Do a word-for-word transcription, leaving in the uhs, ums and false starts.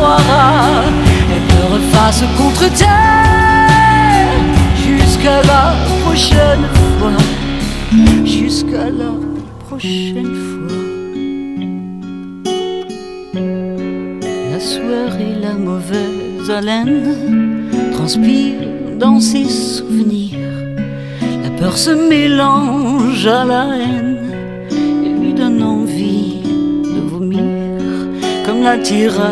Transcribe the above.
noiera, et me refasse contre terre. Jusqu'à la prochaine fois, jusqu'à la prochaine fois. La soirée, la mauvaise haleine transpire dans ses souvenirs. La peur se mélange à la haine et lui donne envie de vomir, comme la tiraille